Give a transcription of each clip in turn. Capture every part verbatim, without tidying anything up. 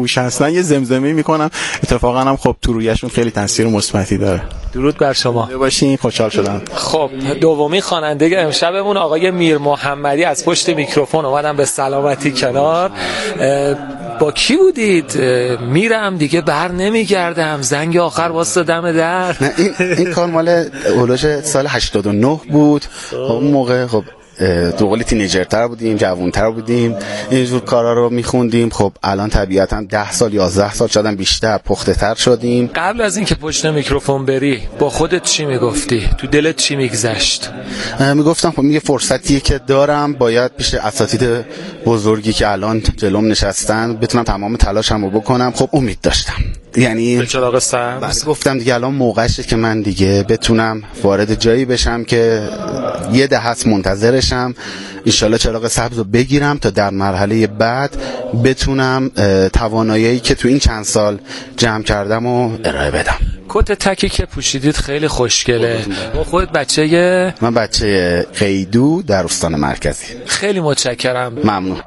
باهوش هستن یه زمزمه میکنم، اتفاقا هم خب تو رویشون خیلی تاثیر مثبتی داره. درود بر شما باشین، خوشحال شدم. خب دومی خواننده امشبمون آقای میر محمدی از پشت میکروفون اومدن به سلامتی کنار. با کی بودید؟ میرم دیگه بر نمیگردم، زنگ آخر واسه دم در. نه این این کار مال اولش سال هشتاد و نه بود. اون موقع خب تو قول تینیجرتر بودیم، جوانتر بودیم، اینجور کارا رو میخوندیم. خب الان طبیعتا ده سال یازده سال شدن، بیشتر پخته تر شدیم. قبل از اینکه پشت میکروفون بری با خودت چی میگفتی؟ تو دلت چی میگذشت؟ میگفتم خب یه فرصتیه که دارم، باید پیش اساتید بزرگی که الان جلوم نشستن بتونم تمام تلاشمو بکنم. خب امید داشتم، یعنی به چراغ سبز. بس گفتم دیگه الان موقعشه که من دیگه بتونم وارد جایی بشم که یه دهه منتظرشم، انشالله چراغ سبز رو بگیرم تا در مرحله بعد بتونم توانایی که تو این چند سال جمع کردم و ارائه بدم. کت تکی که پوشیدید خیلی خوشگله. با خودت بچه؟ من بچه قیدو در استان مرکزی. خیلی متشکرم. ممنون.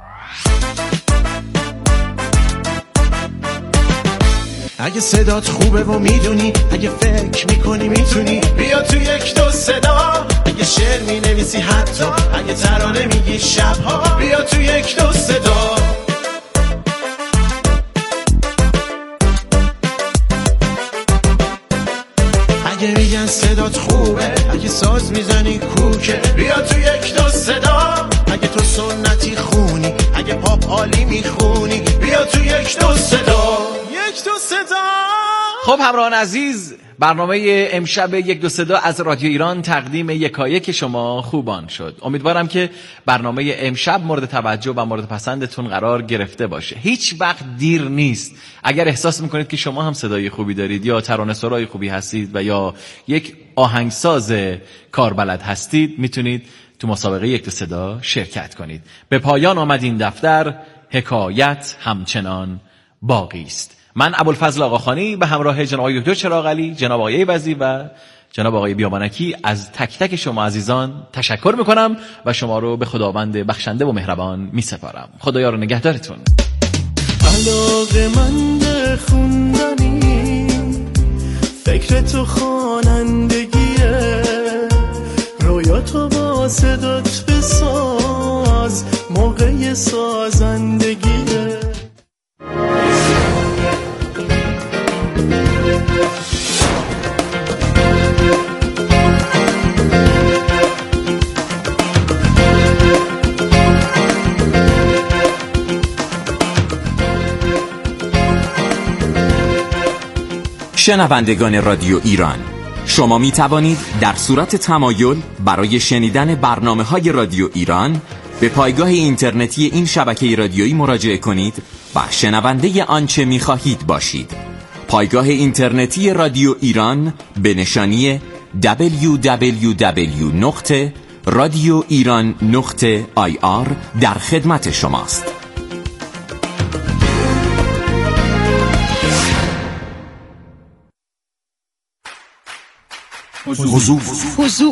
اگه صدات خوبه و میدونی، اگه فکر میکنی میتونی، بیا تو یک دو صدا. اگه شعر مینویسی حتی اگه ترانه میگی شبها، بیا تو یک دو صدا. اگه میگن صدات خوبه، اگه ساز میزنی کوکه، بیا تو یک دو صدا. اگه تو سنتی خونی، اگه پاپ عالی میخونی، بیا تو یک دو صدا. یک دو صدا. خب همراهان عزیز، برنامه امشب یک دو صدا از رادیو ایران تقدیم یکایک شما خوبان شد. امیدوارم که برنامه امشب مورد توجه و مورد پسندتون قرار گرفته باشه. هیچ وقت دیر نیست. اگر احساس میکنید که شما هم صدای خوبی دارید یا ترانه‌سرای خوبی هستید و یا یک آهنگساز کاربلد هستید، میتونید تو مسابقه یک دو صدا شرکت کنید. به پایان آمد این دفتر، حکایت همچنان باقی است. من ابوالفضل آقاخانی به همراه جناب آقای دکتر چراغ علی، جناب آقای وزیر و جناب آقای بیابانکی از تک تک شما عزیزان تشکر میکنم و شما رو به خداوند بخشنده و مهربان میسپارم. خدایا رو نگهدارتون. علاقه من به خوندنی، فکر تو خوانندگیه، رویا تو با صدات بساز، موقع سازندگیه. شنوندگان رادیو ایران، شما می توانید در صورت تمایل برای شنیدن برنامه‌های رادیو ایران به پایگاه اینترنتی این شبکه رادیویی مراجعه کنید و شنونده آنچه می خواهید باشید. پایگاه اینترنتی رادیو ایران به نشانی دبلیو دبلیو دبلیو نقطه رادیو ایران نقطه آی آر در خدمت شماست. حضور حضور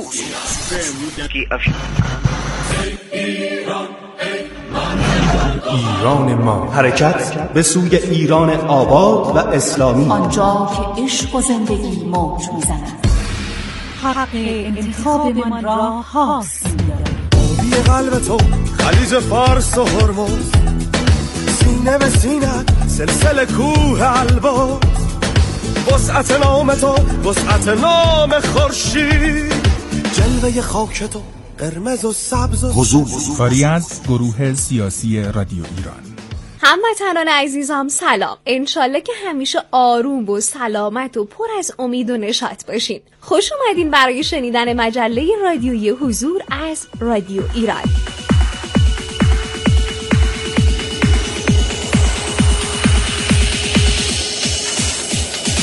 ایران ما، حرکت به سوی ایران آباد و اسلامی، آنجا که عشق و زندگی موج میزند، حق انتخاب من را هاست آبی قلب تو خلیج فارس و هرمز، سینه به سینه سلسله کوه البرز، وسعت نام تو وسعت نام خورشید، جلوه خاک تو قرمز و سبز و حضور. کاری از گروه سیاسی رادیو ایران. هموطنان عزیزم سلام. انشالله که همیشه آروم و سلامت و پر از امید و نشاط باشین. خوش اومدین برای شنیدن مجله رادیویی حضور از رادیو ایران.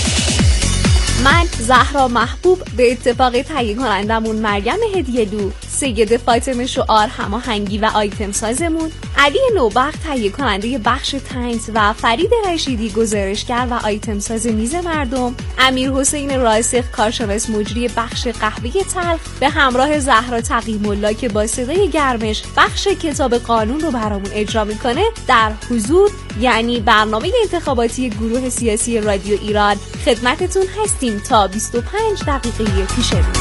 من زهرا محبوب به اتفاق تهیه کنندمون مریم هدیه‌دو سید فاطمه شعار هماهنگی و آیتم سازمون، علی نوبخت تهیه کننده بخش تنز و فرید رشیدی گزارشگر و آیتم ساز میز مردم، امیر حسین راسخ کارشناس مجری بخش قهوه تلخ به همراه زهرا تقیم الله که با صدای گرمش بخش کتاب قانون رو برامون اجرا میکنه، در حضور یعنی برنامه انتخاباتی گروه سیاسی رادیو ایران خدمتتون هستیم تا بیست و پنج دقیقه پیش رو.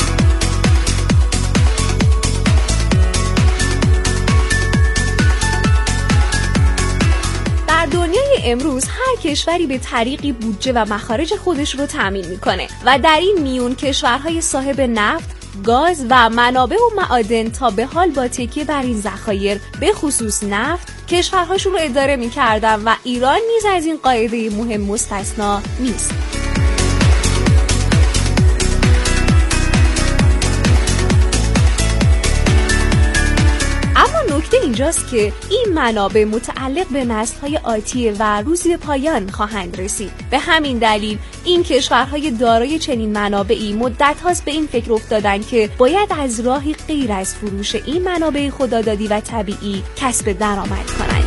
در دنیای امروز هر کشوری به طریقی بودجه و مخارج خودش رو تامین میکنه و در این میون کشورهای صاحب نفت، گاز و منابع و معادن تا به حال با تکیه بر این ذخایر به خصوص نفت کشورهاشون رو اداره میکردن و ایران نیز از این قاعده مهم مستثنا نیست. اما نکته اینجاست که این منابع متعلق به نسل‌های آتیه و روزی به پایان خواهند رسید. به همین دلیل این کشورهای دارای چنین منابعی مدت هاست به این فکر افتادن که باید از راهی غیر از فروش این منابع خدادادی و طبیعی کسب درآمد کنند.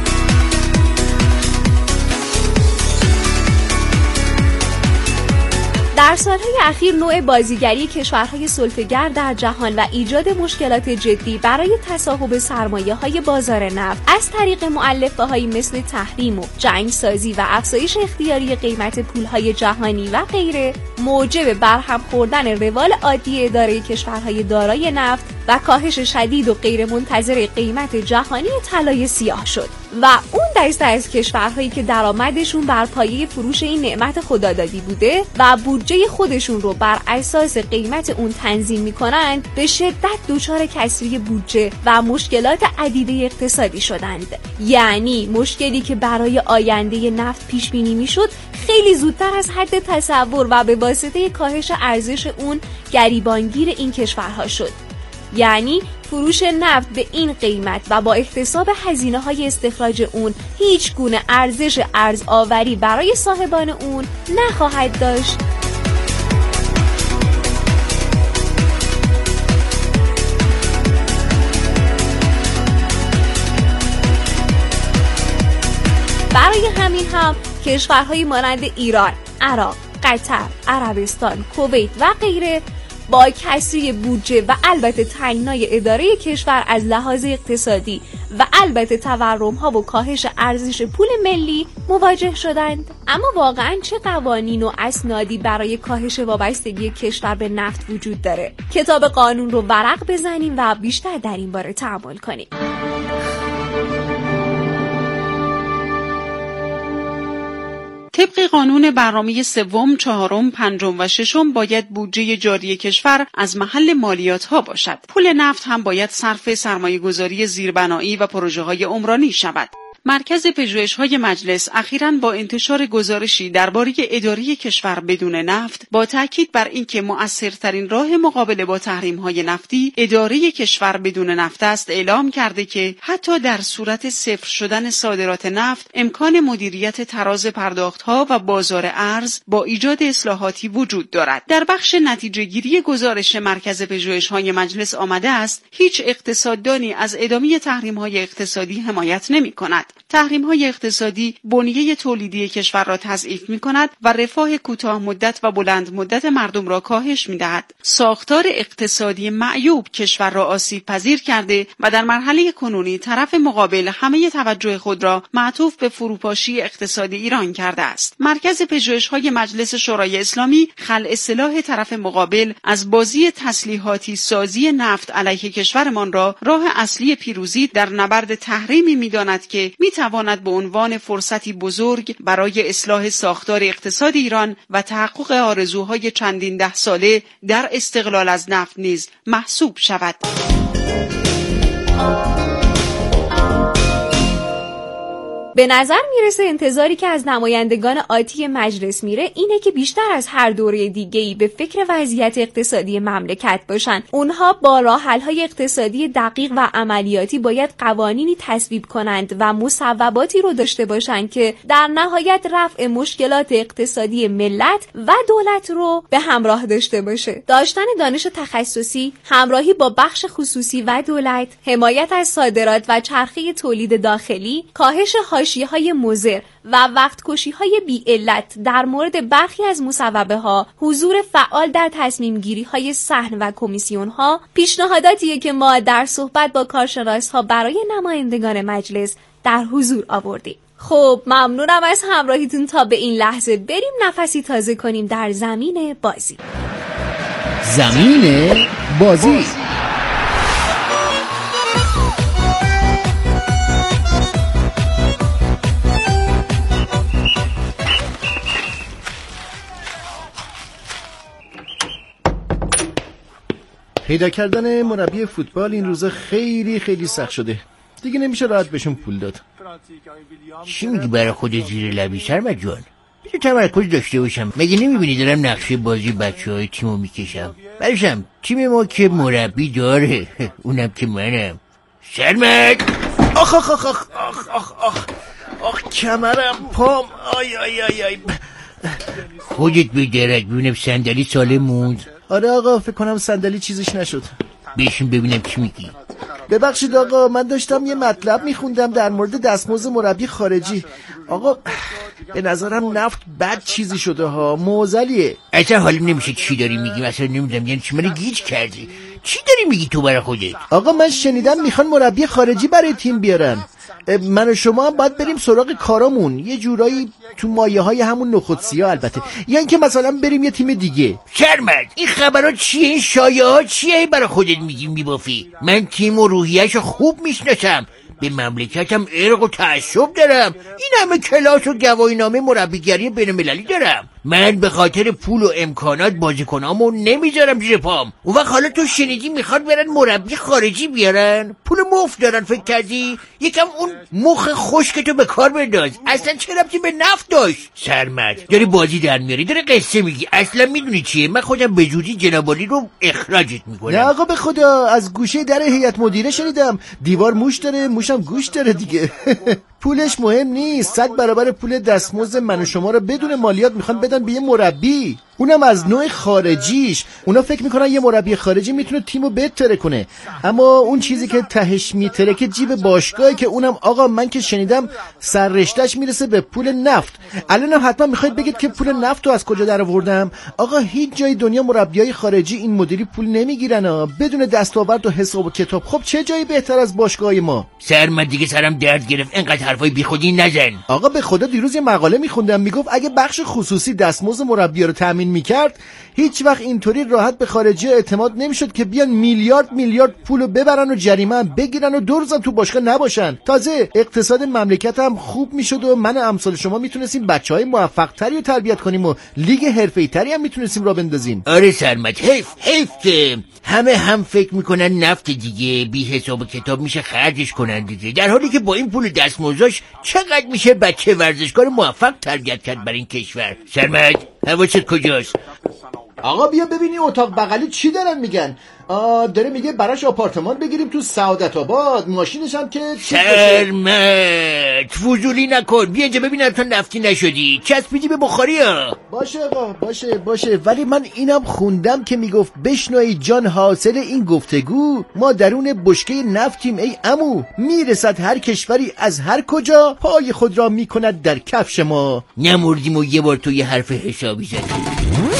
در سالهای اخیر نوع بازیگری کشورهای سلطه‌گر در جهان و ایجاد مشکلات جدی برای تصاحب سرمایه‌های بازار نفت از طریق مؤلفه‌هایی مثل تحریم و جنگ سازی و افزایش اختیاری قیمت پولهای جهانی و غیره موجب برهم خوردن روال عادی اداره کشورهای دارای نفت و کاهش شدید و غیرمنتظره قیمت جهانی طلای سیاه شد و اون دسته از کشورهایی که درآمدشون بر پایه فروش این نعمت خدادادی بوده و بودجه خودشون رو بر اساس قیمت اون تنظیم میکنند به شدت دچار کسری بودجه و مشکلات عدیده اقتصادی شدند. یعنی مشکلی که برای آینده نفت پیش بینی میشد خیلی زودتر از حد تصور و به واسطه کاهش ارزش اون گریبانگیر این کشورها شد. یعنی فروش نفت به این قیمت و با احتساب هزینه‌های استخراج اون هیچ گونه ارزش ارزآوری برای صاحبان اون نخواهد داشت. برای همین هم کشورهای مانند ایران، عراق، قطر، عربستان، کویت و غیره با کسری بودجه و البته تنگنای اداره کشور از لحاظ اقتصادی و البته تورم‌ها و کاهش ارزش پول ملی مواجه شدند. اما واقعاً چه قوانین و اسنادی برای کاهش وابستگی کشور به نفت وجود داره؟ کتاب قانون رو ورق بزنیم و بیشتر در این باره تأمل کنیم. طبق قانون برنامه سوم، چهارم، پنجم و ششم باید بودجه جاری کشور از محل مالیات ها باشد. پول نفت هم باید صرف سرمایه‌گذاری زیربنایی و پروژه‌های عمرانی شود. مرکز پژوهش‌های مجلس اخیراً با انتشار گزارشی درباره اداره کشور بدون نفت با تاکید بر اینکه مؤثرترین راه مقابله با تحریم‌های نفتی اداره کشور بدون نفت است اعلام کرده که حتی در صورت صفر شدن صادرات نفت امکان مدیریت تراز پرداخت‌ها و بازار ارز با ایجاد اصلاحاتی وجود دارد. در بخش نتیجه‌گیری گزارش مرکز پژوهش‌های مجلس آمده است هیچ اقتصاددانی از ادامه تحریم‌های اقتصادی حمایت نمی‌کند. تحریم‌های اقتصادی بنیه تولیدی کشور را تضعیف می‌کند و رفاه کوتاه مدت و بلند مدت مردم را کاهش می‌دهد. ساختار اقتصادی معیوب کشور را آسیب پذیر کرده و در مرحله کنونی طرف مقابل همه توجه خود را معطوف به فروپاشی اقتصادی ایران کرده است. مرکز پژوهش‌های مجلس شورای اسلامی خلع سلاح طرف مقابل از بازی تسلیحاتی سازی نفت علیه کشورمان را راه اصلی پیروزی در نبرد تحریمی می‌داند که می‌تواند به عنوان فرصتی بزرگ برای اصلاح ساختار اقتصاد ایران و تحقق آرزوهای چندین ده ساله در استقلال از نفت نیز محسوب شود. به نظر میرسه انتظاری که از نمایندگان آتی مجلس میره اینه که بیشتر از هر دوره دیگه‌ای به فکر وضعیت اقتصادی مملکت باشن. اونها با راه‌حل‌های اقتصادی دقیق و عملیاتی باید قوانینی تصویب کنند و مصوباتی رو داشته باشند که در نهایت رفع مشکلات اقتصادی ملت و دولت رو به همراه داشته باشه. داشتن دانش تخصصی، همراهی با بخش خصوصی و دولت، حمایت از صادرات و چرخه تولید داخلی، کاهش حاشیه‌های مضر و وقت‌کشی‌های بی‌علت در مورد برخی از مصوبه‌ها، حضور فعال در تصمیم‌گیری‌های صحن و کمیسیون‌ها، پیشنهاداتیه که ما در صحبت با کارشناس‌ها برای نمایندگان مجلس در حضور آوردیم. خب ممنونم از همراهیتون. تا به این لحظه بریم نفسی تازه کنیم در زمین بازی. زمین بازی. پیدا کردن مربی فوتبال این روزا خیلی خیلی سخت شده. دیگه نمیشه راحت بهشون پول داد. چی میگی برای خود زیر لبی سرمد جان؟ بیشتر تمرکز داشته باشم. مگه نمیبینی دارم نقشه بازی بچه های تیمو میکشم؟ برشم تیم ما که مربی داره، اونم که منم. سرمد آخ آخ آخ آخ آخ آخ آخ آخ کمرم پام آی آی آی آی. خودت بدرک ببینم صندلی سالم موند. آره آقا فکر کنم صندلی چیزش نشد. بشین ببینم چی میگی. ببخشید آقا، من داشتم یه مطلب میخوندم در مورد دستمزد مربی خارجی. آقا به نظرم نفت بد چیزی شده ها، معضلیه. اصلا حالیم نمیشه چی داری میگی، اصلا نمیدونم یعنی چی، من گیج کردی. چی داری میگی تو برای خودت؟ آقا من شنیدم میخوان مربی خارجی برای تیم بیارن. من و شما هم باید بریم سراغ کارامون، یه جورایی تو مایه های همون نخودسیا البته، یا اینکه مثلا بریم یه تیم دیگه. شرمت این خبرها چیه؟ این شایعه ها چیه برای خودت میگی میبافی؟ من تیم و روحیه‌شو خوب میشناسم، به مملکتم ارق و تعصب دارم. این همه کلاس و گواهینامه مربیگری بین المللی دارم. من به خاطر پول و امکانات بازیکنامو نمیذارم زیر پام. اون وقت حالا تو شنیدی میخواد برن مربی خارجی بیارن؟ پول مفت دارن فکر کردی؟ یکم اون مخ خشکتو به کار بنداز. اصلا چه ربطی به نفت داشت؟ سرمد داری بازی در میاری، داری قصه میگی. اصلا میدونی چیه؟ من خودم به زودی جنابالی رو اخراجت میکنم. نه آقا به خدا، از گوشه در هیئت مدیره شنیدم دیوار موش داره، موشم گوش داره دیگه. پولش مهم نیست، صد برابر پول دستمزد من و شما رو بدون مالیات میخوان بدن به یه مربی، اونم از نوع خارجیش. اونا فکر میکنن یه مربی خارجی میتونه تیمو بهتره کنه، اما اون چیزی که تهش میترکه جیب باشگاهی که اونم آقا من که شنیدم سر رشتهش میرسه به پول نفت. الانم حتما میخواید بگید که پول نفت رو از کجا در آوردم؟ آقا هیچ جای دنیا مربیای خارجی این مدیری پول نمیگیرن ها، بدون دستاورد و حساب و کتاب. خب چه جایی بهتر از باشگاه ما؟ سر من دیگه سرم درد گرفت، اینقدر حرفای بیخودی نزن. آقا به خدا دیروز یه مقاله میخوندم میگفت اگه بخش خصوصی دستمزد مربی‌ها رو تامین میکرد هیچ وقت اینطوری راحت به خارجی اعتماد نمیشد که بیان میلیارد میلیارد پولو ببرن و جریمه هم بگیرن و دو روزم تو باشگاه نباشن. تازه اقتصاد مملکت هم خوب میشد و من امثال شما میتونستیم بچهای موفق تری رو تربیت کنیم و لیگ حرفه‌ای تری هم میتونستیم راه بندازیم. آره سرمت، حیف حیف که همه هم فکر میکنن نفت دیگه بی حساب و کتاب میشه خرجش کنن دیگه، در حالی که با این پول دستمزدش چقدر میشه بچه ورزشکار موفق تربیت کرد برای این کشور. سرمت حواست کجاست؟ آقا بیا ببینی اتاق بغلی چی دارن میگن. آه داره میگه براش آپارتمان بگیریم تو سعادت آباد، ماشینش هم که شرمت فضولی نکن، بیا اینجا ببینم تا نفتی نشدی چسبیدی به بخاری ها. باشه آقا باشه باشه، ولی من اینم خوندم که میگفت بشنوی جان حاصل این گفتگو، ما درون بشکه نفتیم ای عمو، میرسد هر کشوری از هر کجا پای خود را میکند در کفش ما. نمردیم و یه بار تو یه حرف حسابی زدی.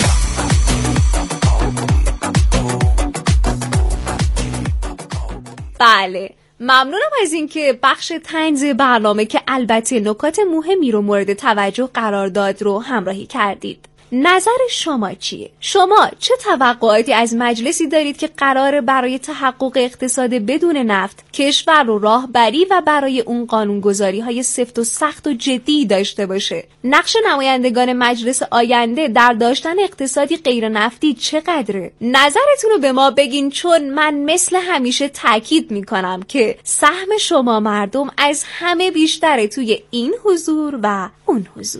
بله ممنونم از اینکه بخش طنز برنامه که البته نکات مهمی رو مورد توجه قرار داد رو همراهی کردید. نظر شما چیه؟ شما چه توقعاتی از مجلسی دارید که قراره برای تحقق اقتصاد بدون نفت کشور رو راهبری و برای اون قانونگذاری های سفت و سخت و جدی داشته باشه؟ نقش نمایندگان مجلس آینده در داشتن اقتصادی غیر نفتی چقدره؟ نظرتون رو به ما بگین، چون من مثل همیشه تاکید میکنم که سهم شما مردم از همه بیشتره توی این حضور و اون حضور.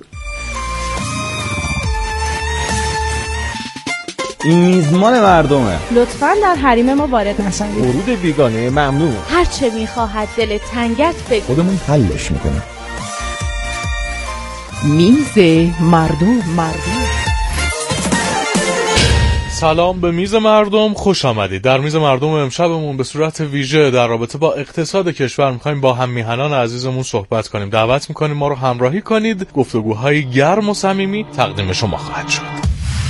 این میزمان مردمه، لطفاً در حریم ما وارد نشوید. ورود بیگانه ممنوع. هر چه میخواهد دل تنگت بگو، خودمون حلش میکنیم. میز مردم مردم سلام به میز مردم، خوش آمدید. در میز مردم امشبمون به صورت ویژه در رابطه با اقتصاد کشور میخوایم با هم میهنان عزیزمون صحبت کنیم. دعوت میکنیم ما رو همراهی کنید. گفتگوهای گرم و صمیمی تقدیم شما خواهد شد.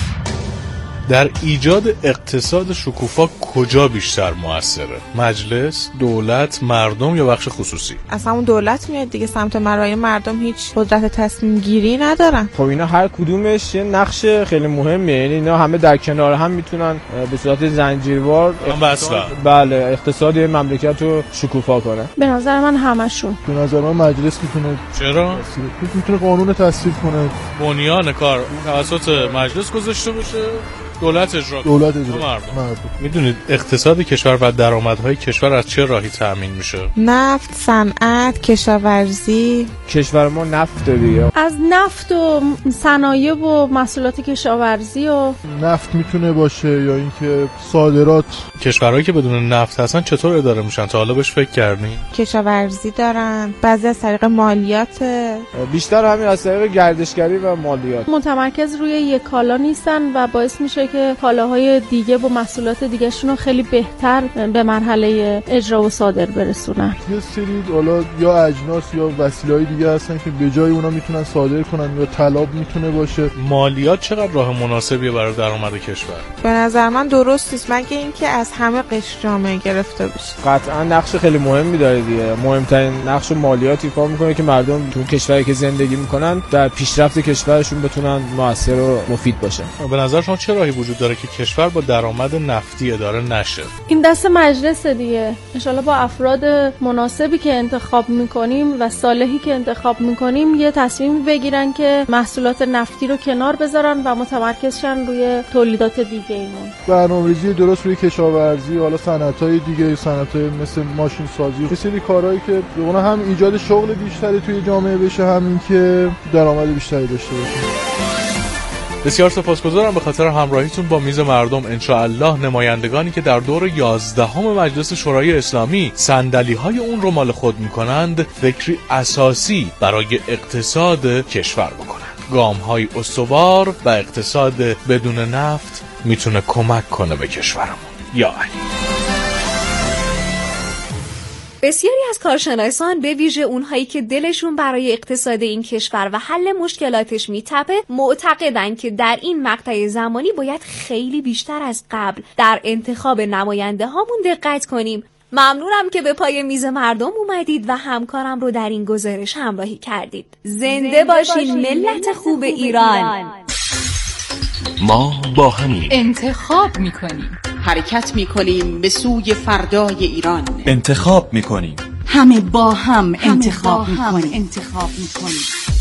در ایجاد اقتصاد شکوفا کجا بیشتر موثره؟ مجلس، دولت، مردم یا بخش خصوصی؟ اصلا اون دولت میاد دیگه سمت مرای مردم هیچ قدرت تصمیم گیری ندارن. خب اینا هر کدومش یه نقش خیلی مهمه، یعنی اینا همه در کنار هم میتونن به صورت زنجیروار اقتصاد بله اقتصاد مملکت رو شکوفا کنن. به نظر من همشون. به نظر من مجلس میتونه. چرا؟ میتونه قانون تصویب کنه. بنیان کار توسط مجلس گذاشته باشه، دولت اجرا کنه. دولت اجرا مردم. مردم. میدونید اقتصاد کشور و درآمدهای کشور از چه راهی تأمین میشه؟ نفت، صنعت، کشاورزی. کشور ما نفت دیگه. از نفت و صنایع و محصولات کشاورزی و نفت میتونه باشه یا اینکه صادرات. کشورهایی که بدون نفت هستن چطور اداره میشن؟ تا حالا بهش فکر کردین؟ کشاورزی دارن، بعضی از طریق مالیات، بیشتر همین از طریق گردشگری و مالیات. متمرکز روی یک کالا نیستن و باعث میشه که کالاهای دیگه و محصولات دیگه شون خیلی بهتر به مرحله اجرا و صادر برسونن. یه سری حالا یا اجناس یا وسیله‌های دیگه هستن که به جای اونا میتونن صادر کنن یا طلب میتونه باشه. مالیات چقدر راه مناسبیه برای درآمد کشور؟ به نظر من درست نیست، مگه اینکه از همه قشر جامعه گرفته بشه. قطعا نقش خیلی مهمی داره دیگه. مهمترین نقش مالیات ایفا میکنه که مردم تو کشوری که زندگی میکنن در پیشرفت کشورشون بتونن موثر و مفید باشن. به نظر شما چه راهی وجود داره که کشور با درآمد نفتی اداره نشه؟ این دست مجلس دیگه. ان شاءالله با افراد مناسبی که انتخاب میکنیم و صالحی که انتخاب میکنیم یه تصمیم بگیرن که محصولات نفتی رو کنار بذارن و متمرکز شن روی تولیدات دیگه ایمون. برنامه‌ریزی درست روی کشاورزی، حالا صنعت‌های دیگه، صنعت‌های مثل ماشین سازی، یه سری کارهایی که به اون هم ایجاد شغل بیشتری توی جامعه بشه، همین که درآمد بیشتری داشته باشه. بسیار سپاسگزارم به خاطر همراهیتون با میز مردم. انشاءالله نمایندگانی که در دور یازدهم مجلس شورای اسلامی صندلی‌های اون رو مال خود می‌کنند، فکری اساسی برای اقتصاد کشور بکنند. گام‌های استوار و اقتصاد بدون نفت میتونه کمک کنه به کشورمون. یا علی. بسیاری از کارشناسان به ویژه اونهایی که دلشون برای اقتصاد این کشور و حل مشکلاتش میتپه معتقدن که در این مقطع زمانی باید خیلی بیشتر از قبل در انتخاب نماینده هامون دقت کنیم. ممنونم که به پای میز مردم اومدید و همکارم رو در این گزارش همراهی کردید. زنده, زنده باشین ملت خوب ایران. ما با همین انتخاب میکنیم، حرکت میکنیم به سوی فردای ایران. انتخاب میکنیم، همه با هم انتخاب میکنیم. انتخاب میکنیم.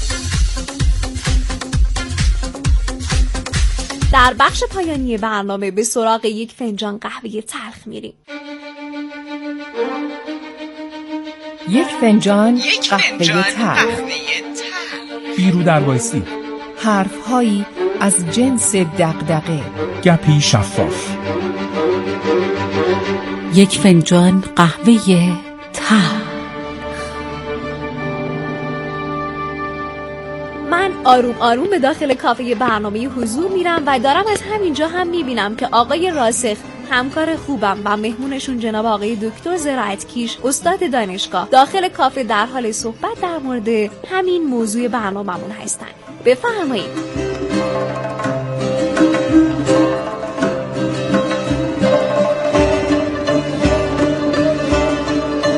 در بخش پایانی برنامه به سراغ یک فنجان قهوه تلخ میریم. یک فنجان قهوه تلخ، بیرو دربایسی، حرفهایی از جنس دغدغه، گپی شفاف. یک فنجان قهوه تلخ. من آروم آروم به داخل کافه برنامه حضور میرم و دارم از همینجا هم میبینم که آقای راسخ، همکار خوبم و مهمونشون جناب آقای دکتر زراعتکیش، استاد دانشگاه، داخل کافه در حال صحبت در مورد همین موضوع برنامه‌مون هستن. بفرمایید.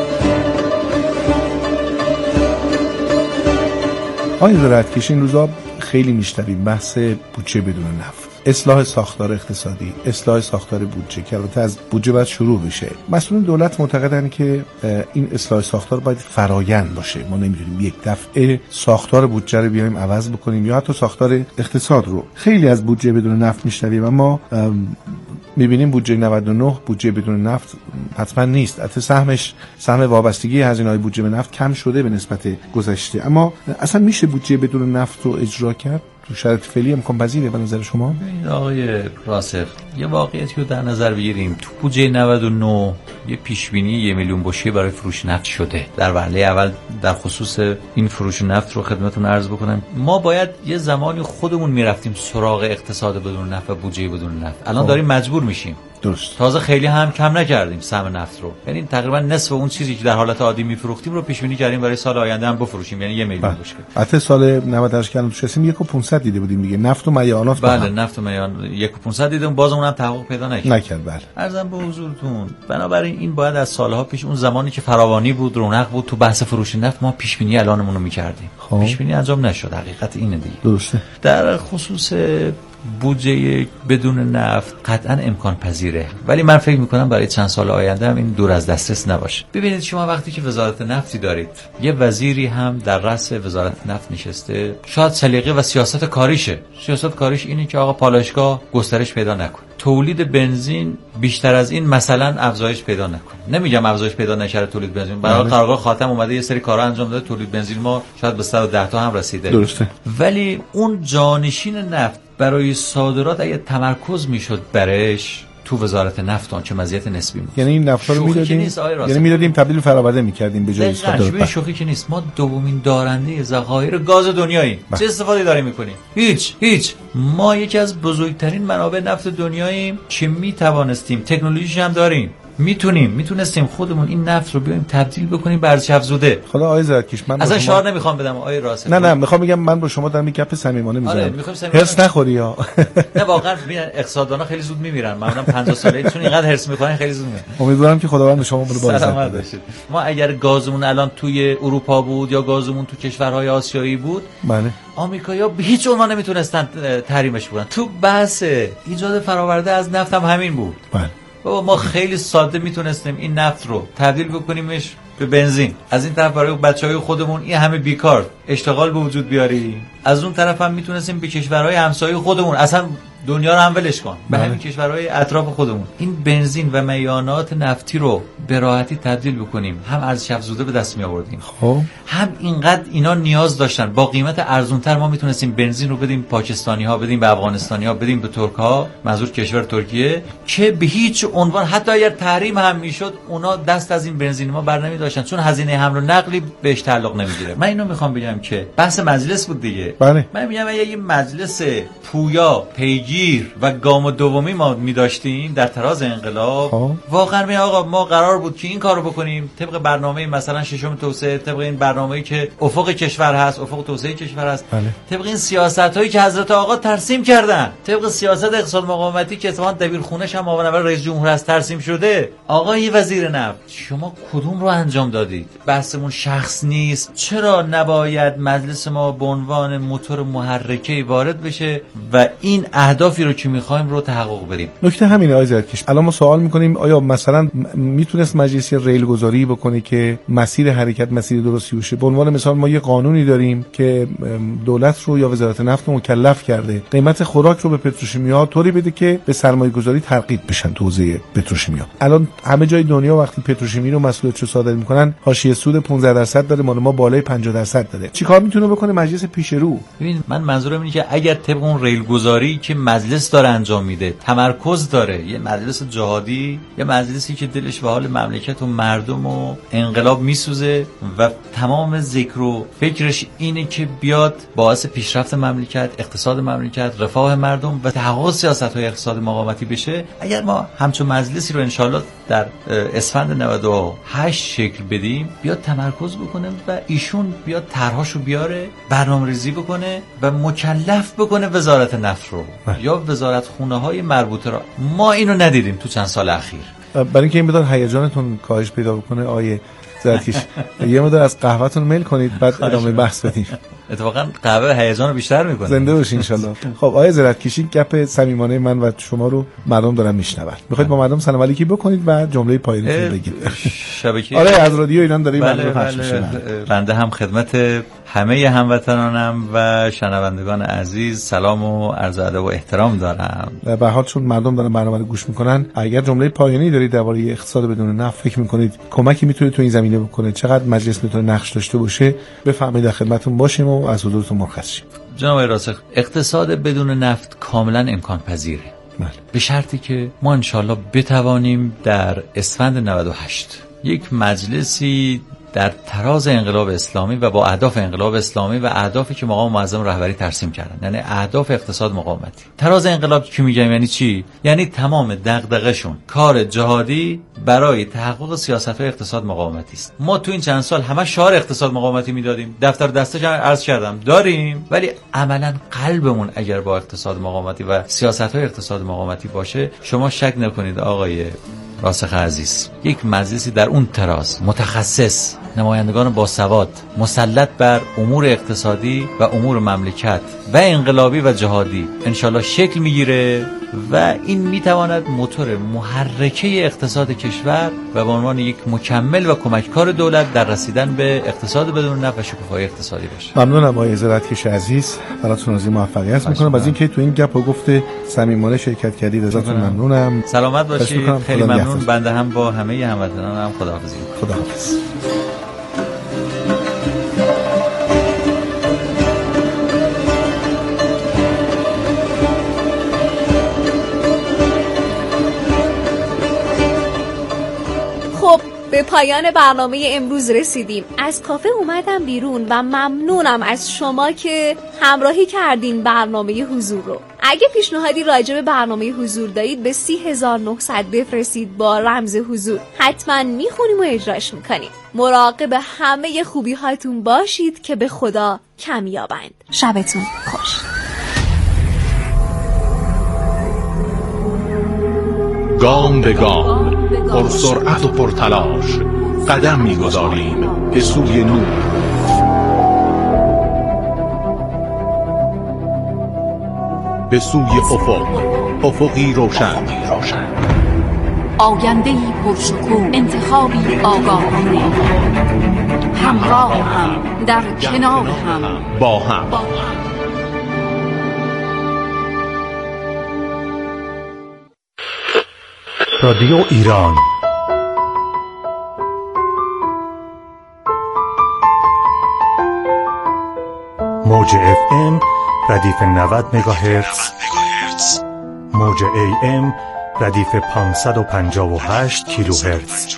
آقای زراعتکیش این روزا خیلی میشنویم بحث بودجه بدون نفت، اصلاح ساختار اقتصادی، اصلاح ساختار بودجه که البته از بودجه باید شروع بشه. مسئولین دولت معتقدن که این اصلاح ساختار باید فرآیند باشه. ما نمیتونیم یک دفعه ساختار بودجه رو بیایم عوض بکنیم یا حتی ساختار اقتصاد رو. خیلی از بودجه بدون نفت میشنویم اما میبینیم بودجه نود و نه بودجه بدون نفت حتما نیست. البته سهمش سهم وابستگی هزینه‌های بودجه به نفت کم شده به نسبت گذشته، اما اصلا میشه بودجه بدون نفت رو اجرا کرد؟ تو شرایط فعلی امکان پذیره به نظر شما؟ ببینید آقای راسخ، یه واقعیتی رو در نظر بگیریم. تو بودجه نود و نه یه پیش بینی یه میلیون بشکه برای فروش نفت شده. در وهله اول در خصوص این فروش نفت رو خدمتتون عرض بکنم، ما باید یه زمانی خودمون میرفتیم سراغ اقتصاد بدون نفت و بودجه بدون نفت. الان داریم مجبور میشیم. درست. تازه خیلی هم کم نکردیم سهم نفت رو، یعنی تقریبا نصف اون چیزی که در حالت عادی میفروختیم رو پیش بینی کردیم برای سال آینده هم بفروشیم، یعنی یه میلیون بشکه. البته سال نود و هشت که الان توش هستیم یک و پانصد دیده بودیم دیگه، نفت و میانات. بله نفت و میان یک و پانصد دیدم، بازم اونم تحقق پیدا نکرد. نکرد بله. عرضم به حضورتون، بنابراین این باید از سالها پیش، اون زمانی که فراوانی بود، رونق بود تو بحث فروش نفت، ما پیش بینی الانمون رو می‌کردیم. پیش بینی انجام نشد، حقیقت اینه دیگه. درسته. در خصوص بودجه بدون نفت قطعا امکان پذیره، ولی من فکر میکنم برای چند سال آینده هم این دور از دسترس نباشه. ببینید شما وقتی که وزارت نفتی دارید، یه وزیری هم در رأس وزارت نفت نشسته، شاید سلیقه و سیاست کاریشه. سیاست کاریش اینه که آقا پالایشگاه گسترش پیدا نکنه، تولید بنزین بیشتر از این مثلا افزایش پیدا نکنه. نمیگم افزایش پیدا نشه تولید بنزین، برای قرارگاه خاتم اومده یه سری کارا انجام داده، تولید بنزین ما شاید به صد و ده تا هم رسیده. درسته. ولی اون جانشین نفت برای صادرات اگه تمرکز میشد برش تو وزارت نفت، اون چه مزیت نسبی بود. یعنی این نفت رو میدادیم، یعنی میدادیم تبدیل فرآورده میکردیم به جای صادرات. شوخی که نیست، ما دومین دارنده ذخایر گاز دنیاییم. چه استفاده داریم میکنیم؟ هیچ هیچ. ما یکی از بزرگترین منابع نفت دنیاییم که میتوانستیم، تکنولوژیش هم داریم، میتونیم میتونستیم خودمون این نفت رو بیایم تبدیل بکنیم به ارزش افزوده. خدا آقای زرتکش، من اصلا شعار نمیخوام بدم آقای راسخ. نه نه میخوام بگم من با شما دارم یک گپ صمیمانه میزنم. هرس نخوری یا نه واقعا ببین اقتصاددانا خیلی زود میمیرن. معمولا پنجاه ساله چون اینقدر هرس میکنن خیلی زود میمیرن. امیدوارم که خداوند شما رو بازم بده. ما اگر گازمون الان توی اروپا بود یا گازمون تو کشورهای آسیایی بود، بله، آمریکایی‌ها به هیچ عنوان نمیتونستن تحریمش بکنن. تو بحث ایجاد فرآورده از نفت هم همین بود. بله. بابا ما خیلی ساده میتونستیم این نفت رو تبدیل بکنیمش به بنزین. از این طرف برای بچهای خودمون این همه بیکار اشتغال به وجود بیاریم، از اون طرف هم میتونستیم به کشورهای همسایه خودمون، اصلا دنیا رو هم ولش کن، به همین کشورهای اطراف خودمون این بنزین و میانات نفتی رو به راحتی تبدیل بکنیم. هم ارزش افزوده به دست می آوردیم، خب هم اینقدر اینا نیاز داشتن با قیمت ارزونتر ما میتونستیم بنزین رو بدیم پاکستانی ها، بدیم به افغانستانی ها، بدیم به ترک ها، منظور کشور ترکیه، که به هیچ عنوان حتی اگر تحریم هم میشد اونا دست از این بنزین ما بر نمی داشتن، چون هزینه حمل و نقلی بهش تعلق نمیگیره. من اینو میخوام بگم که بحث مجلس بود دیگه. بله. من میگم اگه یه مجلس پویا، پیگیر و گام دومی ما می‌داشتیم در تراز انقلاب، آه. واقعا می آقا ما قرار بود که این کارو بکنیم طبق برنامه مثلا ششم توسعه، طبق این برنامه‌ای که افق کشور هست، افق توسعه کشور هست، بله. طبق این سیاست‌هایی که حضرت آقا ترسیم کردن، طبق سیاست اقتصاد مقاومتی که اتفاقا دبیرخونه‌ش هم معاون اول رئیس جمهور است ترسیم شده. آقای وزیر نفت شما کدوم رو انجام دادید؟ بحثمون شخص نیست، چرا نباید مجلس ما به عنوان موتور محرکه وارد بشه و این اهدافی رو که می‌خوایم رو تحقق بدیم؟ نکته همینه آقای زرتکش. الان ما سوال می‌کنیم آیا مثلا میتونست مجلس ریل گذاری بکنه که مسیر حرکت مسیر درستی باشه؟ به عنوان مثال ما یه قانونی داریم که دولت رو یا وزارت نفت رو مکلف کرده قیمت خوراک رو به پتروشیمیاها طوری بده که به سرمایه‌گذاری ترغیب بشن تو حوزه پتروشیمیا. الان همه جای دنیا وقتی پتروشیمی رو مسئولیتش رو صادر می‌کنن حاشیه سود پانزده درصد داره، مال ما بالای پنجاه درصد داره. چیکار میتونه بکنه مجلس پیش رو؟ ببین من منظورم اینه که اگر طبق اون ریل گذاری که مجلس داره انجام میده تمرکز داره، یه مجلس جهادی، یه مجلسی که دلش به حال مملکت و مردم و انقلاب میسوزه و تمام ذکر و فکرش اینه که بیاد باعث پیشرفت مملکت، اقتصاد مملکت، رفاه مردم و تحقق سیاست‌های اقتصاد مقاومتی بشه، اگر ما همچون مجلسی رو انشالله در اسفند نود و هشت شکل بدیم، بیاد تمرکز بکنه و ایشون بیاد طرحاشو بیاره، برنامه‌ریزی بکنه و مکلف بکنه وزارت نفت رو یا وزارت خونه های مربوطه را. ما اینو ندیدیم تو چند سال اخیر. برای اینکه این مقدار هیجانتون کاهش پیدا بکنه آیه زرتکش یه مقدار از قهوه‌تون میل کنید بعد ادامه بحث بدیم. اتفاقا قهوه هیجان رو بیشتر میکنه. زنده باشی ان شاء الله. خب آقای زرتکشی گپ صمیمانه من و شما رو مردم دارن میشنون. میخواید با مردم سلام علیکی بکنید و جمله پایانی بگید. شبکه آره از رادیو ایران داره بله مردم پخش میشه. بنده هم خدمت همه هموطنانم و شنوندگان عزیز سلام و عرض ادب و احترام دارم. به حال چون مردم دارن برنامه رو گوش میکنن، اگر جمله پایانی دارید درباره اقتصاد بدون نفت فکر میکنید کمکی میتونه تو این زمینه بکنه، چقدر مجلس میتونه نقش داشته باشه، بفرمایید در خدمتتون باشیم و از حضورتون مرخص شیم. جناب راسخ، اقتصاد بدون نفت کاملا امکان پذیره. بله. به شرطی که ما انشالله بتوانیم در اسفند نود و هشت یک مجلسی در تراز انقلاب اسلامی و با اهداف انقلاب اسلامی و اهدافی که مقام معظم رهبری ترسیم کردن، یعنی اهداف اقتصاد مقاومتی. تراز انقلاب که میگم یعنی چی؟ یعنی تمام دغدغه‌شون کار جهادی برای تحقق سیاست‌های اقتصاد مقاومتی است. ما تو این چند سال همه شعار اقتصاد مقاومتی میدادیم، دفتر دستش عرض کردم داریم، ولی عملاً قلبمون اگر با اقتصاد مقاومتی و سیاست‌های اقتصاد مقاومتی باشه، شما شک نکنید آقای راسخ عزیز، یک مجلسی در اون تراز متخصص، نمایندگان باسواد مسلط بر امور اقتصادی و امور مملکت و انقلابی و جهادی انشالله شکل میگیره و این میتواند موتور محرکه اقتصاد کشور و به عنوان یک مکمل و کمککار دولت در رسیدن به اقتصاد بدون نفت و شکوفایی اقتصادی باشه. ممنونم آقای زرتکش عزیز، براتون آرزوی موفقیت میکنم. از اینکه تو این گپ و گفته صمیمانه شرکت کردید ازتون ممنونم. سلامت باشید. خیلی ممنون. بنده هم با همه هموطنانم خداحافظی. خداحافظ. به پایان برنامه امروز رسیدیم. از کافه اومدم بیرون و ممنونم از شما که همراهی کردین برنامه حضور رو. اگه پیشنهادی راجع به برنامه حضور دارید به سی هزار و نهصد بفرستید با رمز حضور. حتما میخونیم و اجراش میکنیم. مراقب همه خوبی هاتون باشید که به خدا کم یابند. شبتون خوش. گام به گام، پر سرعت و پر تلاش، قدم می‌گذاریم به سوی نور. به سوی افق، افقی روشن. آینده‌ای پرشکوه، انتخابی آگاهانه، همراه هم، در کنار هم، با هم. رادیو ایران موج اف ام ردیف نود مگاهرتز، موج ای ام ردیف پانصد و پنجاه و هشت کیلوهرتز.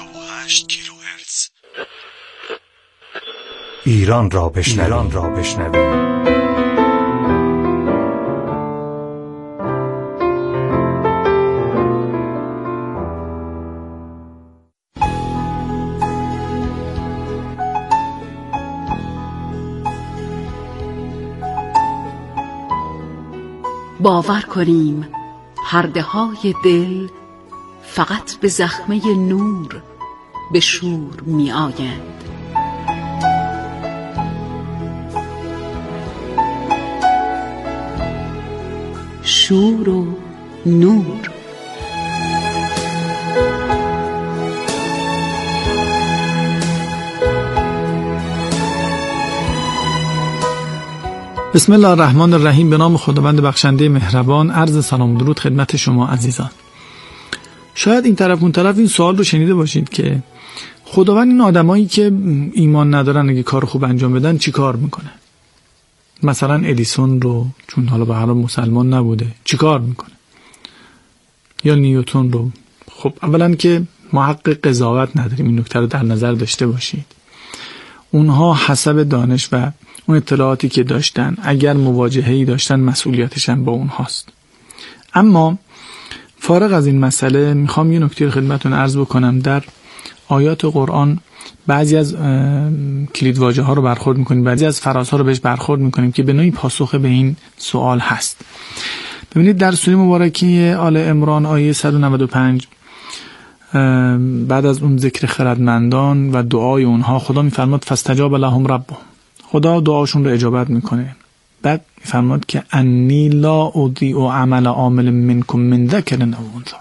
ایران را بشنویم. را بشنویم. باور کنیم پرده های دل فقط به زخمه نور به شور می آیند. شور و نور. بسم الله الرحمن الرحیم. به نام خداوند بخشنده مهربان. عرض سلام و درود خدمت شما عزیزان. شاید این طرف اون طرف این سوال رو شنیده باشید که خداوند این آدمایی که ایمان ندارن اگه کار خوب انجام بدن چی کار میکنه؟ مثلا ادیسون رو، چون حالا به هر حال مسلمان نبوده، چی کار میکنه؟ یا نیوتن رو. خب اولا که ما حق قضاوت نداریم، این نکته رو در نظر داشته باشید. اونها حسب دانش و اون اطلاعاتی که داشتن، اگر مواجهه‌ای داشتن مسئولیتش هم با اونهاست. اما فارغ از این مسئله میخوام یه نکته رو خدمتتون عرض بکنم. در آیات قرآن بعضی از کلیدواژه ها رو برخورد میکنیم، بعضی از فرازها رو بهش برخورد میکنیم که به نوعی پاسخ به این سوال هست. ببینید در سوره مبارکه آل عمران آیه صد و نود و پنج بعد از اون ذکر خردمندان و دعای اونها خدا میفرماد فاستجاب لهم ربهم، خدا دعاشون رو اجابت میکنه. بعد فرمود که انی لا اضیع عمل عامل منکم من ذکر او انثی،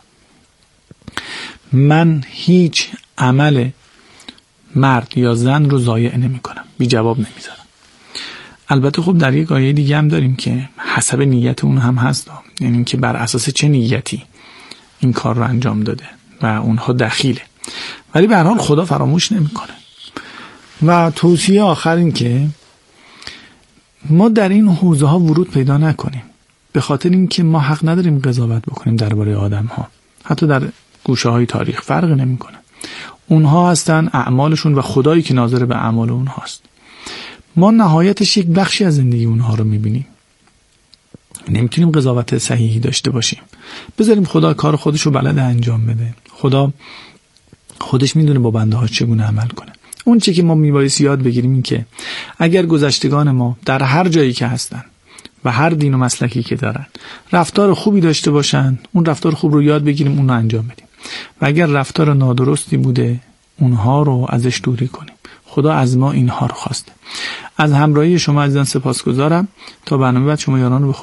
من هیچ عمل مرد یا زن رو ضایع نمی کنم، بی جواب نمیذارم. البته خب در یک آیه دیگه هم داریم که حسب نیت اون هم هست، یعنی که بر اساس چه نیتی این کار رو انجام داده و اونها دخیله، ولی به هر حال خدا فراموش نمیکنه. و توصیه آخر این که ما در این حوزه ها ورود پیدا نکنیم، به خاطر اینکه ما حق نداریم قضاوت بکنیم درباره آدم ها، حتی در گوشه های تاریخ فرق نمیکنه. اونها هستن اعمالشون و خدایی که ناظر به اعمال اونهاست. ما نهایتش یک بخشی از زندگی اونها رو میبینیم، نمیتونیم قضاوت صحیحی داشته باشیم. بذاریم خدا کار خودش رو بلد انجام بده. خدا خودش میدونه با بنده ها چگونه عمل کنه. اون چی که ما میبایست یاد بگیریم این که اگر گذشتگان ما در هر جایی که هستن و هر دین و مسلکی که دارن رفتار خوبی داشته باشن، اون رفتار خوب رو یاد بگیریم، اون رو انجام بدیم، و اگر رفتار نادرستی بوده اونها رو ازش دوری کنیم. خدا از ما اینها رو خواسته. از همراهی شما عزیزان سپاسگزارم. تا برنامه بعد شما یاران رو به